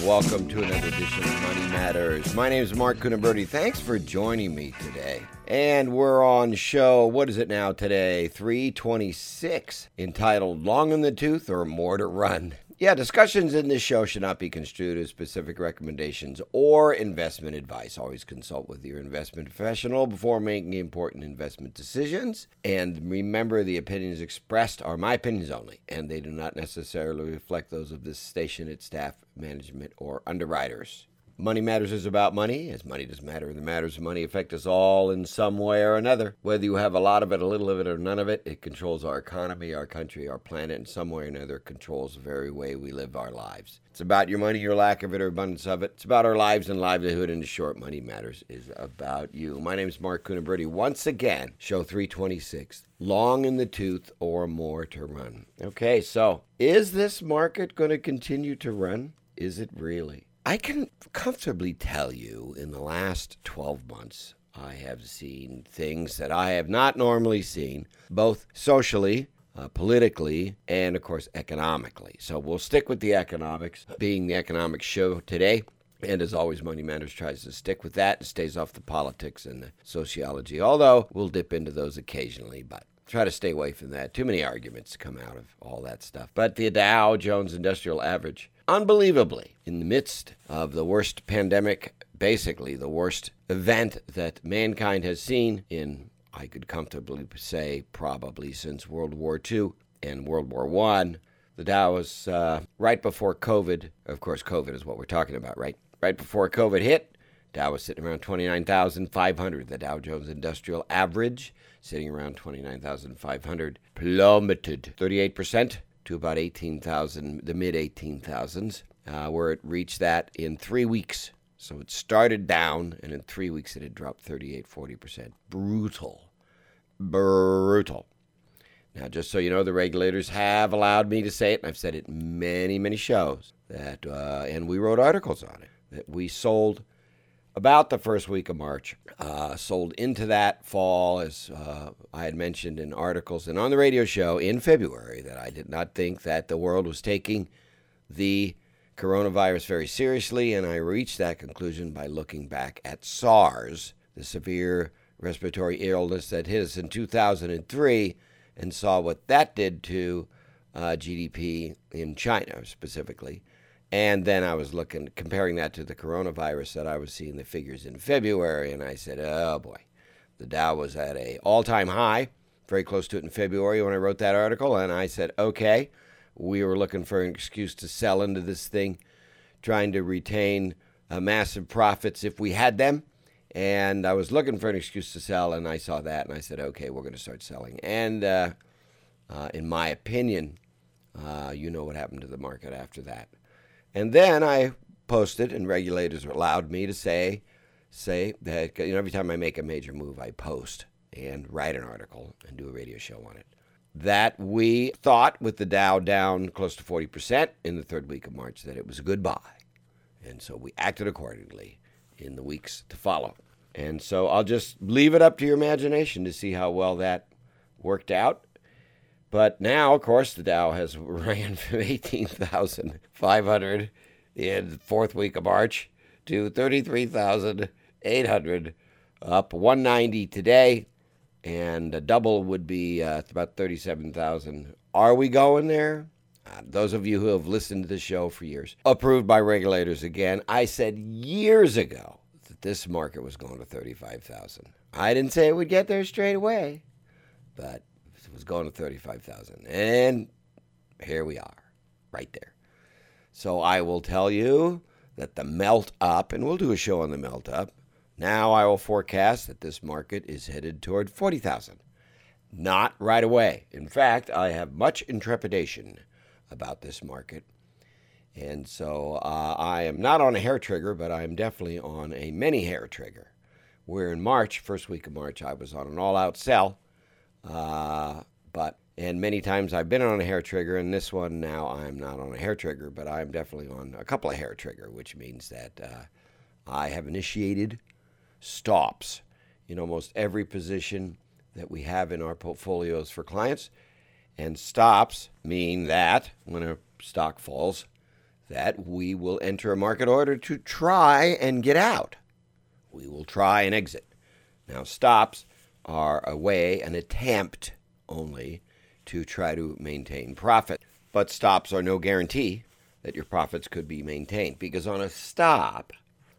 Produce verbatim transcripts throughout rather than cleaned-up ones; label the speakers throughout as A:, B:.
A: welcome to another edition of Money Matters. My name is Mark Cunaberti. Thanks for joining me today. And we're on show, what is it now today, three twenty-six, entitled Long in the Tooth or More to Run. Yeah, discussions in this show should not be construed as specific recommendations or investment advice. Always consult with your investment professional before making important investment decisions. And remember, the opinions expressed are my opinions only, and they do not necessarily reflect those of this station, its staff, management, or underwriters. Money Matters is about money, as money does matter. The matters of money affect us all in some way or another. Whether you have a lot of it, a little of it, or none of it, it controls our economy, our country, our planet, in some way or another. It controls the very way we live our lives. It's about your money, your lack of it, or abundance of it. It's about our lives and livelihood. In short, Money Matters is about you. My name is Mark Cunaberti. Once again, show three twenty-six, long in the tooth or more to run. Okay, so is this market going to continue to run? Is it really? I can comfortably tell you in the last twelve months, I have seen things that I have not normally seen, both socially, uh, politically, and, of course, economically. So we'll stick with the economics, being the economics show today. And as always, Money Matters tries to stick with that and stays off the politics and the sociology, although we'll dip into those occasionally, but try to stay away from that. Too many arguments come out of all that stuff. But the Dow Jones Industrial Average, unbelievably, in the midst of the worst pandemic, basically the worst event that mankind has seen in, I could comfortably say, probably since World War Two and World War One. The Dow was uh, right before COVID. Of course, COVID is what we're talking about, right? Right before COVID hit, Dow was sitting around twenty-nine thousand five hundred. The Dow Jones Industrial Average, sitting around twenty-nine thousand five hundred, plummeted thirty-eight percent. to about eighteen thousand, the mid eighteen thousands, uh, where it reached that in three weeks. So it started down, and in three weeks it had dropped thirty-eight, forty percent. Brutal. Brutal. Now, just so you know, the regulators have allowed me to say it, and I've said it in many, many shows, that, uh, and we wrote articles on it, that we sold about the first week of March, uh, sold into that fall, as uh, I had mentioned in articles and on the radio show in February, that I did not think that the world was taking the coronavirus very seriously, and I reached that conclusion by looking back at SARS, the severe respiratory illness that hit us in two thousand three, and saw what that did to uh, G D P in China specifically. And then I was looking, comparing that to the coronavirus that I was seeing the figures in February, and I said, oh boy, the Dow was at an all-time high, very close to it in February when I wrote that article, and I said, okay, we were looking for an excuse to sell into this thing, trying to retain uh, massive profits if we had them, and I was looking for an excuse to sell, and I saw that, and I said, okay, we're going to start selling. And uh, uh, in my opinion, uh, you know what happened to the market after that. And then I posted, and regulators allowed me to say, say that, you know, every time I make a major move, I post and write an article and do a radio show on it, that we thought with the Dow down close to forty percent in the third week of March that it was a good buy. And so we acted accordingly in the weeks to follow. And so I'll just leave it up to your imagination to see how well that worked out. But now, of course, the Dow has ran from eighteen thousand five hundred in the fourth week of March to thirty-three thousand eight hundred, up one ninety today, and a double would be uh, about thirty-seven thousand. Are we going there? Uh, those of you who have listened to this show for years, approved by regulators again, I said years ago that this market was going to thirty-five thousand. I didn't say it would get there straight away, but it was going to thirty-five thousand. And here we are, right there. So I will tell you that the melt up, and we'll do a show on the melt up, now I will forecast that this market is headed toward forty thousand. Not right away. In fact, I have much intrepidation about this market. And so uh, I am not on a hair trigger, but I am definitely on a many hair trigger. Where in March, first week of March, I was on an all-out sell. Uh, but, and many times I've been on a hair trigger, and this one now I'm not on a hair trigger, but I'm definitely on a couple of hair trigger, which means that uh, I have initiated stops in almost every position that we have in our portfolios for clients. And stops mean that when a stock falls that we will enter a market order to try and get out. We will try and exit. Now, stops are a way, an attempt only, to try to maintain profit. But stops are no guarantee that your profits could be maintained. Because on a stop,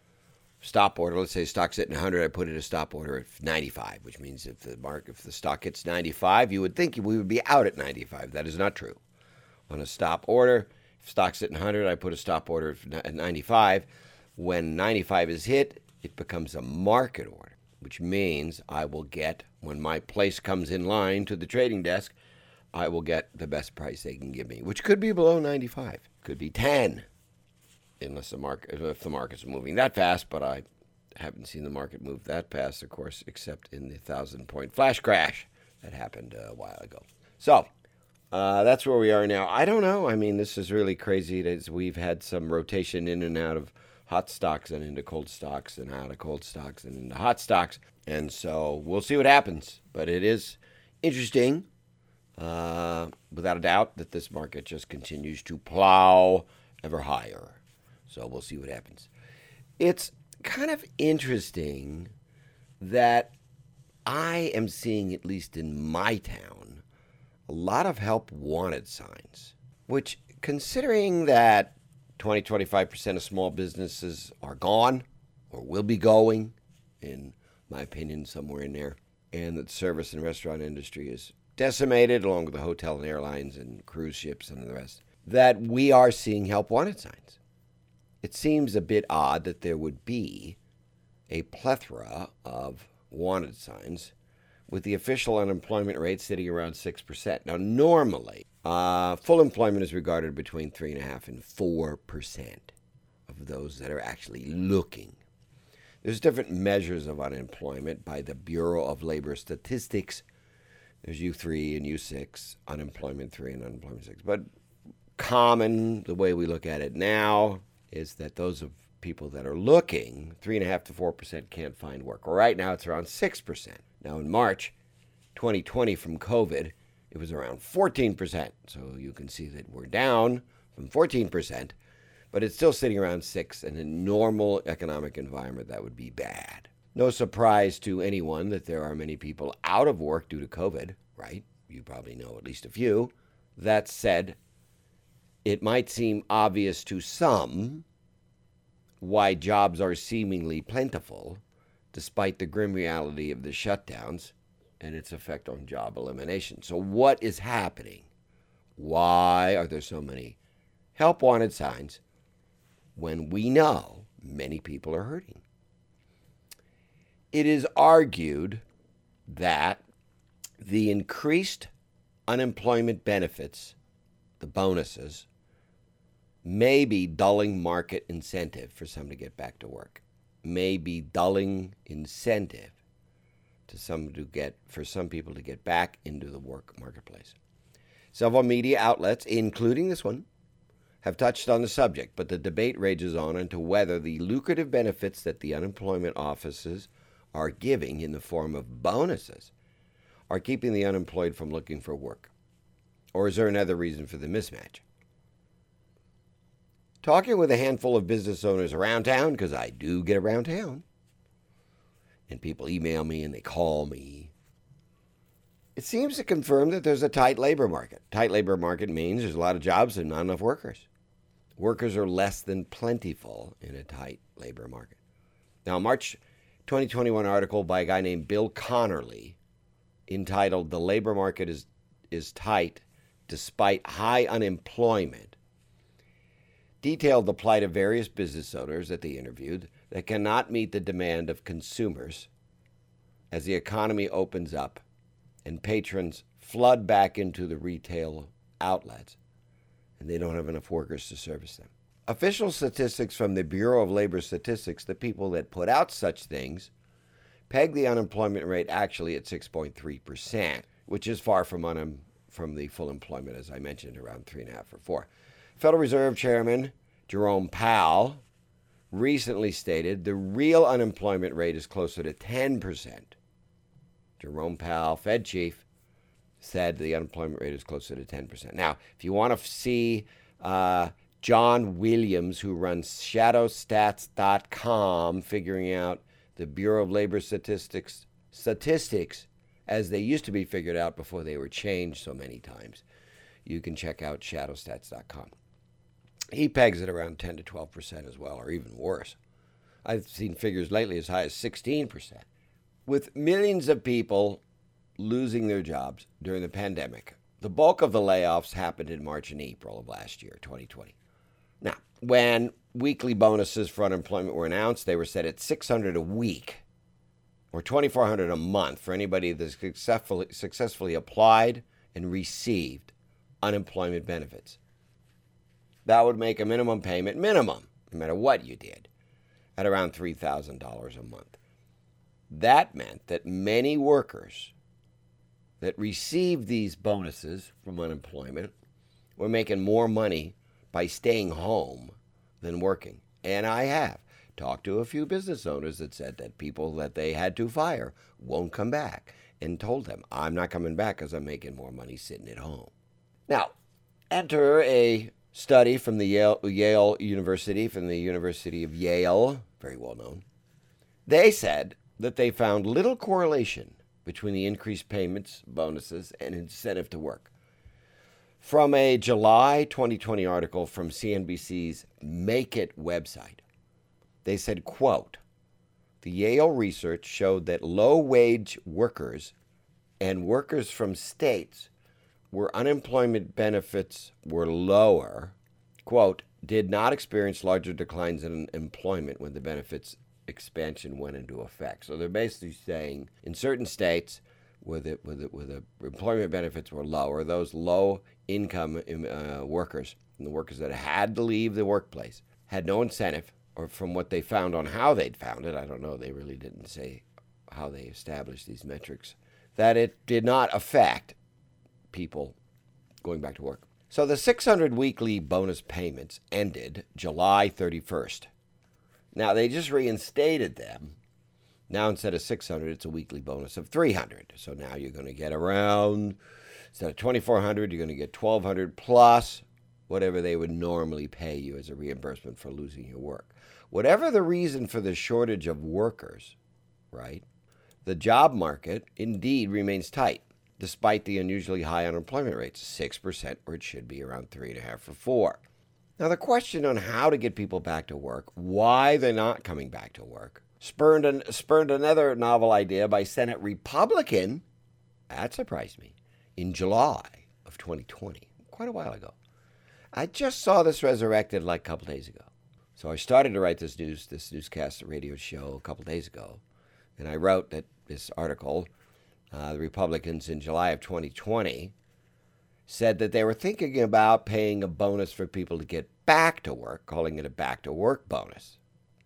A: stop order, let's say stock's sitting at one hundred, I put it a stop order at ninety-five, which means if the market, if the stock hits ninety-five, you would think we would be out at ninety-five. That is not true. On a stop order, if stock's sitting at one hundred, I put a stop order at ninety-five. When ninety-five is hit, it becomes a market order, which means I will get, when my place comes in line to the trading desk, I will get the best price they can give me, which could be below ninety-five, could be ten, unless the market, if the market's moving that fast. But I haven't seen the market move that fast, of course, except in the thousand-point flash crash that happened a while ago. So uh, that's where we are now. I don't know. I mean, this is really crazy. As we've had some rotation in and out of hot stocks and into cold stocks and out of cold stocks and into hot stocks. And so we'll see what happens. But it is interesting, uh, without a doubt, that this market just continues to plow ever higher. So we'll see what happens. It's kind of interesting that I am seeing, at least in my town, a lot of help wanted signs, which, considering that twenty to twenty-five percent of small businesses are gone or will be going, in my opinion, somewhere in there, and that the service and restaurant industry is decimated, along with the hotel and airlines and cruise ships and the rest, that we are seeing help wanted signs. It seems a bit odd that there would be a plethora of wanted signs with the official unemployment rate sitting around six percent. Now, normally, uh, full employment is regarded between three point five and four percent of those that are actually looking. There's different measures of unemployment by the Bureau of Labor Statistics. There's U three and U six, unemployment three and unemployment six. But common, the way we look at it now, is that those of people that are looking, three point five to four percent can't find work. Well, right now, it's around six percent. Now, in March twenty twenty, from COVID, it was around fourteen percent. So you can see that we're down from fourteen percent, but it's still sitting around six. In a normal economic environment, that would be bad. No surprise to anyone that there are many people out of work due to COVID, right? You probably know at least a few. That said, it might seem obvious to some why jobs are seemingly plentiful, despite the grim reality of the shutdowns and its effect on job elimination. So what is happening? Why are there so many help wanted signs when we know many people are hurting? It is argued that the increased unemployment benefits, the bonuses, may be dulling market incentive for some to get back to work. May be dulling incentive to some to get for some people to get back into the work marketplace. Several media outlets, including this one, have touched on the subject, but the debate rages on into whether the lucrative benefits that the unemployment offices are giving in the form of bonuses are keeping the unemployed from looking for work. Or is there another reason for the mismatch? Talking with a handful of business owners around town, because I do get around town, and people email me and they call me, it seems to confirm that there's a tight labor market. Tight labor market means there's a lot of jobs and not enough workers. Workers are less than plentiful in a tight labor market. Now, a March twenty twenty-one article by a guy named Bill Connerly, entitled "The Labor Market is, is Tight Despite High Unemployment," detailed the plight of various business owners that they interviewed that cannot meet the demand of consumers as the economy opens up and patrons flood back into the retail outlets, and they don't have enough workers to service them. Official statistics from the Bureau of Labor Statistics, the people that put out such things, peg the unemployment rate actually at six point three percent, which is far from un- from the full employment, as I mentioned, around three point five or four. Federal Reserve Chairman Jerome Powell recently stated the real unemployment rate is closer to ten percent. Jerome Powell, Fed chief, said the unemployment rate is closer to ten percent. Now, if you want to see uh, John Williams, who runs shadow stats dot com, figuring out the Bureau of Labor Statistics statistics as they used to be figured out before they were changed so many times. You can check out shadow stats dot com. He pegs it around ten to twelve percent as well, or even worse. I've seen figures lately as high as sixteen percent. With millions of people losing their jobs during the pandemic, the bulk of the layoffs happened in March and April of last year, twenty twenty. Now, when weekly bonuses for unemployment were announced, they were set at six hundred dollars a week, or twenty-four hundred dollars a month for anybody that successfully, successfully applied and received unemployment benefits. That would make a minimum payment, minimum, no matter what you did, at around three thousand dollars a month. That meant that many workers that received these bonuses from unemployment were making more money by staying home than working. And I have talked to a few business owners that said that people that they had to fire won't come back, and told them, I'm not coming back because I'm making more money sitting at home. Now, enter a study from the Yale, Yale University, from the University of Yale, very well known. They said that they found little correlation between the increased payments, bonuses, and incentive to work. From a July twenty twenty article from C N B C's Make It website, they said, quote, the Yale research showed that low-wage workers and workers from states where unemployment benefits were lower, quote, did not experience larger declines in employment when the benefits expansion went into effect. So they're basically saying in certain states where the, where the, where the employment benefits were lower, those low-income uh, workers, and the workers that had to leave the workplace, had no incentive, or from what they found on how they'd found it, I don't know, they really didn't say how they established these metrics, that it did not affect people going back to work. So the six hundred weekly bonus payments ended July thirty-first. Now, they just reinstated them. Now, instead of six hundred, it's a weekly bonus of three hundred. So now you're going to get around, instead of twenty-four hundred, you're going to get twelve hundred plus whatever they would normally pay you as a reimbursement for losing your work. Whatever the reason for the shortage of workers, right, the job market indeed remains tight, despite the unusually high unemployment rates, six percent, where it should be around three point five or four. Now, the question on how to get people back to work, why they're not coming back to work, spurned, an, spurned another novel idea by Senate Republican, that surprised me, in July of twenty twenty, quite a while ago. I just saw this resurrected like a couple days ago. So I started to write this news, this newscast radio show a couple days ago, and I wrote that this article, uh, the Republicans in July of twenty twenty, said that they were thinking about paying a bonus for people to get back to work, calling it a back-to-work bonus.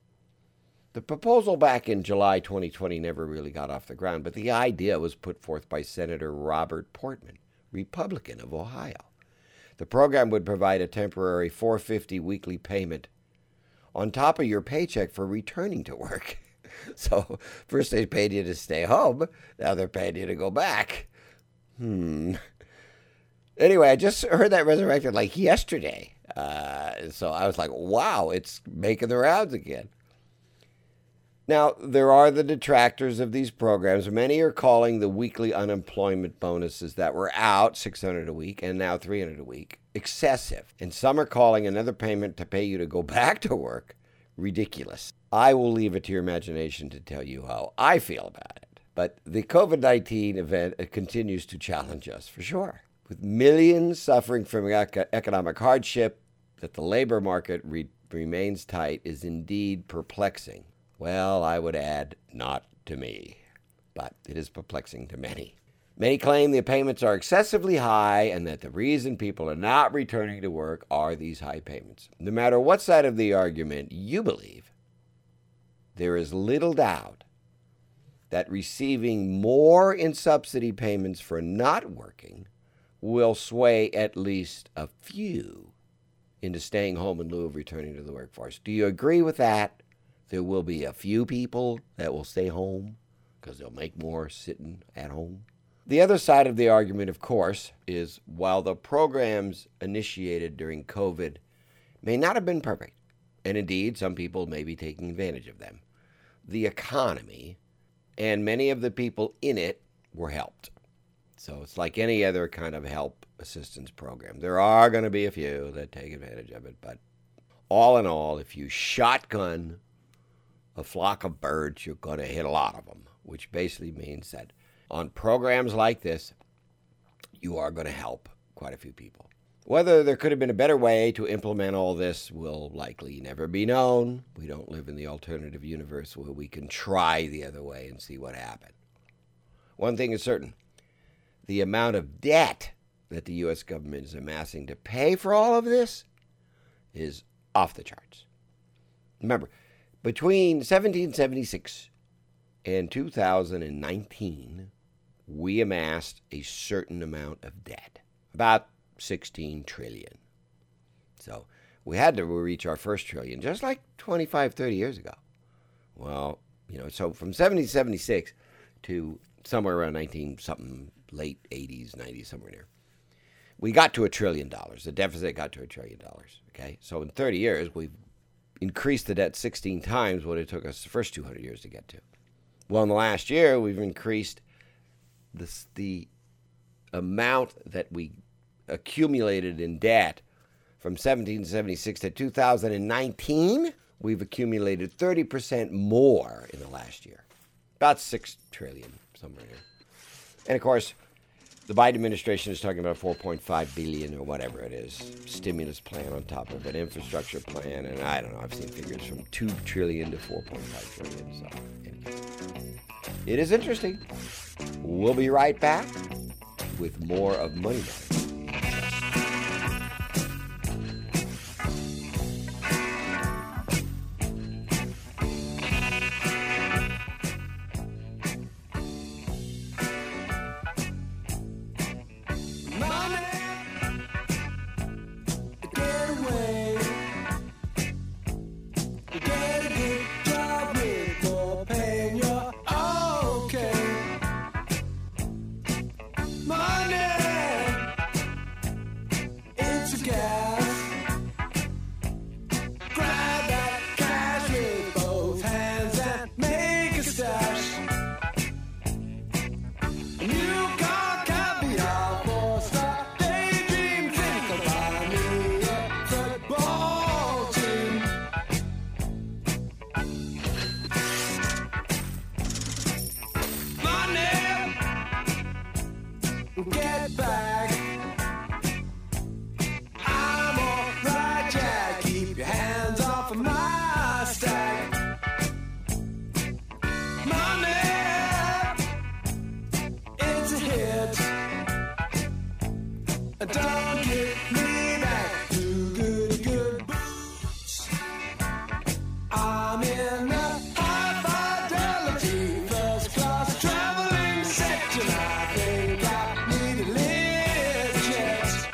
A: The proposal back in July twenty twenty never really got off the ground, but the idea was put forth by Senator Robert Portman, Republican of Ohio. The program would provide a temporary four hundred fifty dollars weekly payment on top of your paycheck for returning to work. So first they paid you to stay home, now they're paying you to go back. Hmm... Anyway, I just heard that resurrected like yesterday. Uh, so I was like, wow, it's making the rounds again. Now, there are the detractors of these programs. Many are calling the weekly unemployment bonuses that were out, six hundred dollars a week, and now three hundred dollars a week, excessive. And some are calling another payment to pay you to go back to work ridiculous. I will leave it to your imagination to tell you how I feel about it. But the covid nineteen event continues to challenge us, for sure. With millions suffering from economic hardship, that the labor market re- remains tight is indeed perplexing. Well, I would add, not to me, but it is perplexing to many. Many claim the payments are excessively high and that the reason people are not returning to work are these high payments. No matter what side of the argument you believe, there is little doubt that receiving more in subsidy payments for not working will sway at least a few into staying home in lieu of returning to the workforce. Do you agree with that? There will be a few people that will stay home because they'll make more sitting at home. The other side of the argument, of course, is while the programs initiated during COVID may not have been perfect, and indeed some people may be taking advantage of them. The economy and many of the people in it were helped. So it's like any other kind of help assistance program. There are going to be a few that take advantage of it, but all in all, if you shotgun a flock of birds, you're going to hit a lot of them, which basically means that on programs like this, you are going to help quite a few people. Whether there could have been a better way to implement all this will likely never be known. We don't live in the alternative universe where we can try the other way and see what happened. One thing is certain. The amount of debt that the U S government is amassing to pay for all of this is off the charts. Remember, between seventeen seventy-six and two thousand nineteen, we amassed a certain amount of debt, about sixteen trillion. So we had to reach our first trillion just like twenty-five, thirty years ago. Well, you know, so from seventeen seventy-six to somewhere around nineteen something, late eighties, nineties, somewhere there, we got to a trillion dollars. The deficit got to a trillion dollars. Okay, so in thirty years, we've increased the debt sixteen times what it took us the first two hundred years to get to. Well, in the last year, we've increased this, the amount that we accumulated in debt from seventeen seventy-six to two thousand nineteen. We've accumulated thirty percent more in the last year, about six trillion, somewhere there. And of course, the Biden administration is talking about four point five billion or whatever it is, stimulus plan on top of an infrastructure plan, and I don't know, I've seen figures from two trillion to four point five trillion. So anyway, it is interesting. We'll be right back with more of Money Matters.
B: Get back. I'm alright, Jack. Keep your hands off of my stack. Money, it's a hit. Don't get me back to good, good boots. I'm in the high fidelity first class traveling section. I think I need a lift jet.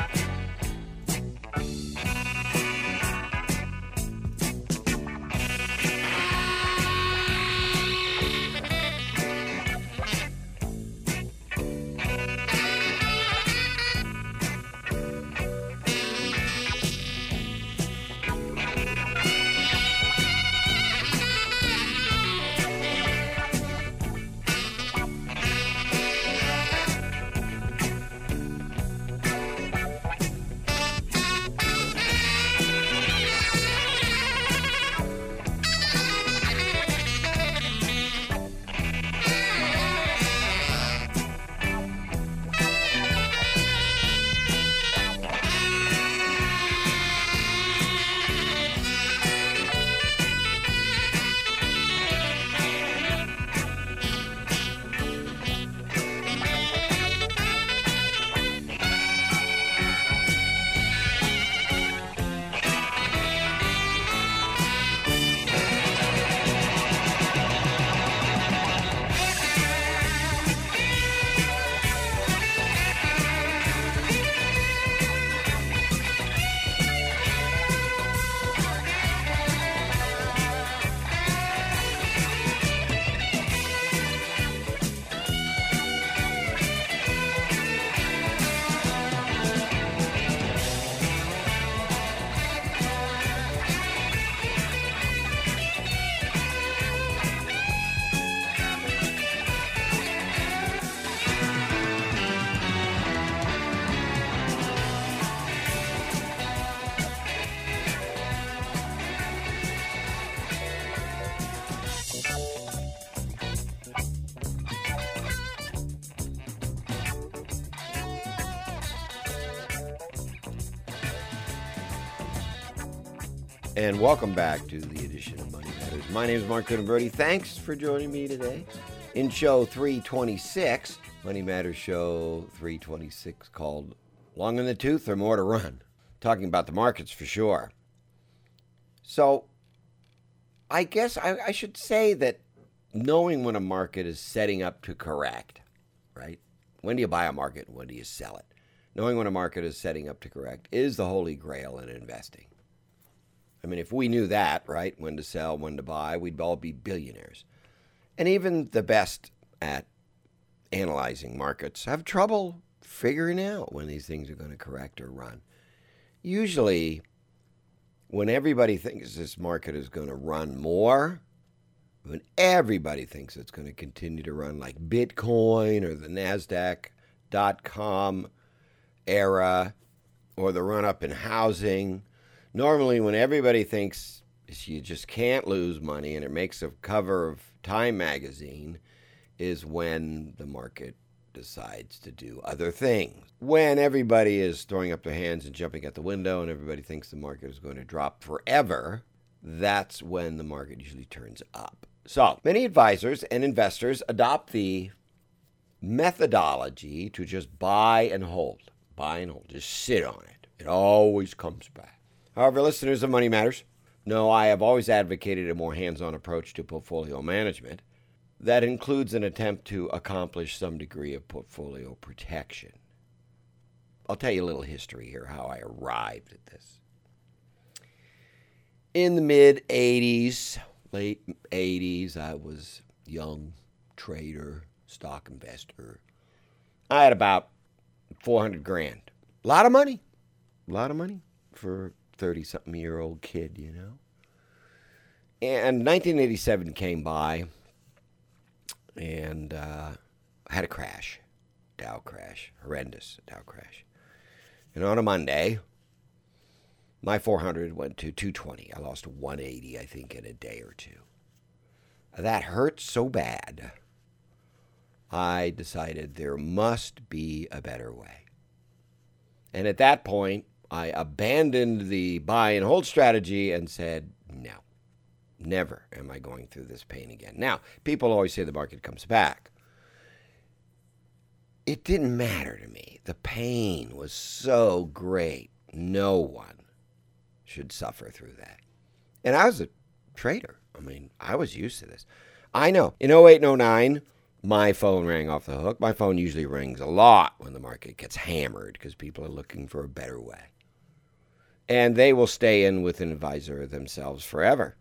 A: And welcome back to the edition of Money Matters. My name is Mark Cunaberti. Thanks for joining me today. In show three twenty-six, Money Matters show three twenty-six, called Long in the Tooth or More to Run. Talking about the markets for sure. So, I guess I, I should say that knowing when a market is setting up to correct, right? When do you buy a market and when do you sell it? Knowing when a market is setting up to correct is the holy grail in investing. I mean, if we knew that, right, when to sell, when to buy, we'd all be billionaires. And even the best at analyzing markets have trouble figuring out when these things are going to correct or run. Usually, when everybody thinks this market is going to run more, when everybody thinks it's going to continue to run like Bitcoin or the NASDAQ dot com era or the run-up in housing, normally when everybody thinks you just can't lose money and it makes a cover of Time magazine is when the market decides to do other things. When everybody is throwing up their hands and jumping at the window and everybody thinks the market is going to drop forever, that's when the market usually turns up. So many advisors and investors adopt the methodology to just buy and hold. Buy and hold. Just sit on it. It always comes back. However, listeners of Money Matters know I have always advocated a more hands-on approach to portfolio management that includes an attempt to accomplish some degree of portfolio protection. I'll tell you a little history here, how I arrived at this. In the mid-eighties, late eighties, I was a young trader, stock investor. I had about four hundred grand. A lot of money. A lot of money for thirty-something-year-old kid, you know. And nineteen eighty-seven came by, and uh, I had a crash, Dow crash, horrendous Dow crash. And on a Monday, my four hundred went to two twenty. I lost one eighty, I think, in a day or two. That hurt so bad, I decided there must be a better way. And at that point, I abandoned the buy and hold strategy and said, no, never am I going through this pain again. Now, people always say the market comes back. It didn't matter to me. The pain was so great. No one should suffer through that. And I was a trader. I mean, I was used to this. I know. In oh eight and oh nine, my phone rang off the hook. My phone usually rings a lot when the market gets hammered because people are looking for a better way. And they will stay in with an advisor themselves forever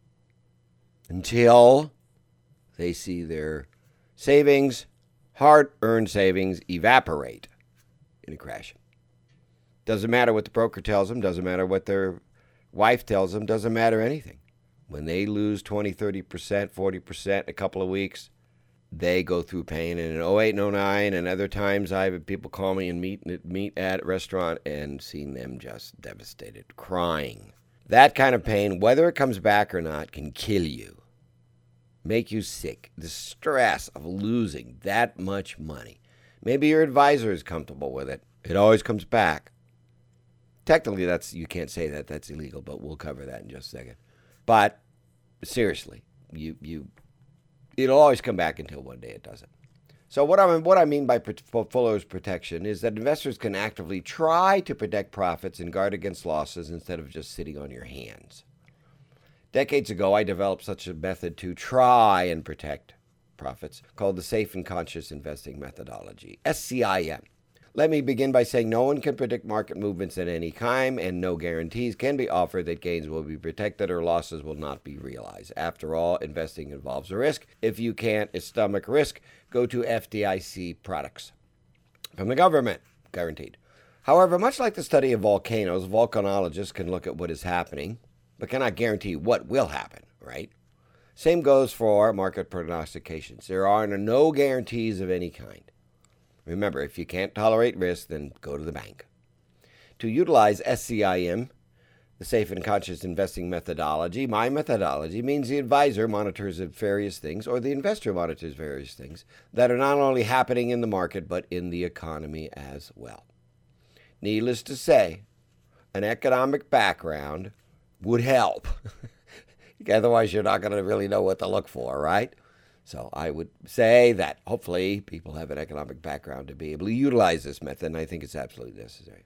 A: until they see their savings, hard-earned savings, evaporate in a crash. Doesn't matter what the broker tells them, doesn't matter what their wife tells them, doesn't matter anything. When they lose twenty, thirty percent, forty percent in a couple of weeks, they go through pain. And in oh eight and oh nine and other times, I've had people call me and meet, meet at a restaurant and seen them just devastated, crying. That kind of pain, whether it comes back or not, can kill you, make you sick. The stress of losing that much money. Maybe your advisor is comfortable with it. It always comes back. Technically, that's you can't say that. That's illegal, but we'll cover that in just a second. But seriously, you you it'll always come back until one day it doesn't. So what I what I mean by portfolio protection is that investors can actively try to protect profits and guard against losses instead of just sitting on your hands. Decades ago, I developed such a method to try and protect profits called the Safe and Conscious Investing Methodology, S C I M. Let me begin by saying no one can predict market movements at any time, and no guarantees can be offered that gains will be protected or losses will not be realized. After all, investing involves a risk. If you can't stomach risk, go to F D I C products from the government, guaranteed. However, much like the study of volcanoes, volcanologists can look at what is happening, but cannot guarantee what will happen, right? Same goes for market prognostications. There are no guarantees of any kind. Remember, if you can't tolerate risk, then go to the bank. To utilize S C I M, the Safe and Conscious Investing Methodology, my methodology means the advisor monitors various things, or the investor monitors various things, that are not only happening in the market, but in the economy as well. Needless to say, an economic background would help. Otherwise, you're not going to really know what to look for, right? So I would say that hopefully people have an economic background to be able to utilize this method, and I think it's absolutely necessary.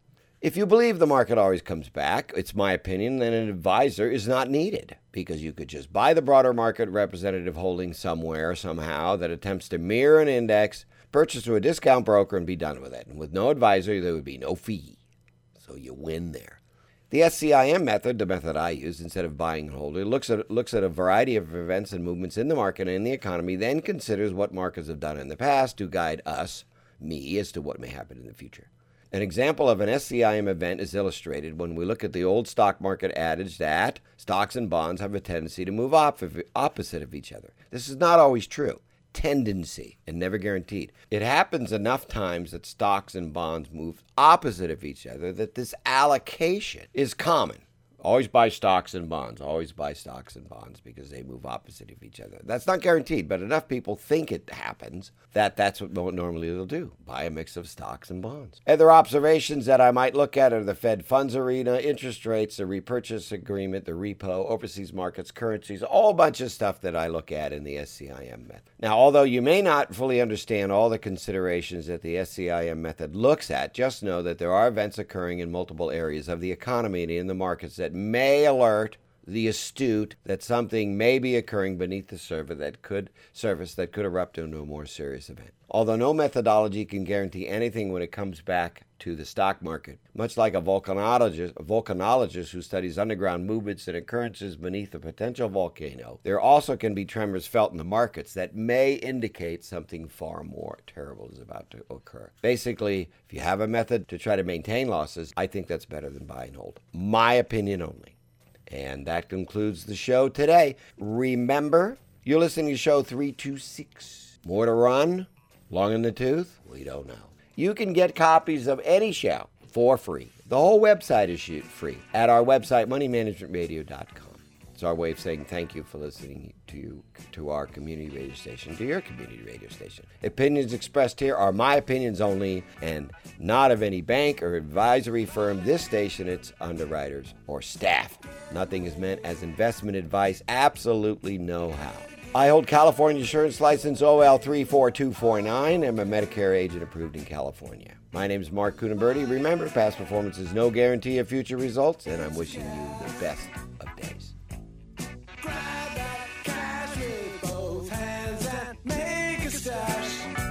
A: If you believe the market always comes back, it's my opinion that an advisor is not needed, because you could just buy the broader market representative holding somewhere, somehow, that attempts to mirror an index, purchase through a discount broker, and be done with it. And with no advisor, there would be no fee. So you win there. The S C I M method, the method I use instead of buying and holding, looks at looks at a variety of events and movements in the market and in the economy, then considers what markets have done in the past to guide us, me, as to what may happen in the future. An example of an S C I M event is illustrated when we look at the old stock market adage that stocks and bonds have a tendency to move op- opposite of each other. This is not always true. Tendency, and never guaranteed. It happens enough times that stocks and bonds move opposite of each other that this allocation is common. Always buy stocks and bonds. Always buy stocks and bonds because they move opposite of each other. That's not guaranteed, but enough people think it happens that that's what normally they'll do. Buy a mix of stocks and bonds. Other observations that I might look at are the Fed funds arena, interest rates, the repurchase agreement, the repo, overseas markets, currencies, a whole bunch of stuff that I look at in the S C I M method. Now, although you may not fully understand all the considerations that the S C I M method looks at, just know that there are events occurring in multiple areas of the economy and in the markets that may alert the astute that something may be occurring beneath the surface that could surface that could erupt into a more serious event. Although no methodology can guarantee anything when it comes back to the stock market, much like a volcanologist, a volcanologist who studies underground movements and occurrences beneath a potential volcano, there also can be tremors felt in the markets that may indicate something far more terrible is about to occur. Basically, if you have a method to try to maintain losses, I think that's better than buy and hold. My opinion only. And that concludes the show today. Remember, you're listening to show three two six. More to run? Long in the tooth? We don't know. You can get copies of any show for free. The whole website is free at our website, money management radio dot com. It's our way of saying thank you for listening to to our community radio station, to your community radio station. Opinions expressed here are my opinions only and not of any bank or advisory firm, this station, its underwriters, or staff. Nothing is meant as investment advice, absolutely no how. I hold California Insurance License O L three four two four nine. I'm a Medicare agent approved in California. My name is Mark Kunenberty. Remember, past performance is no guarantee of future results, and I'm wishing you the best of days.
B: Grab that cash with both hands and make a stash.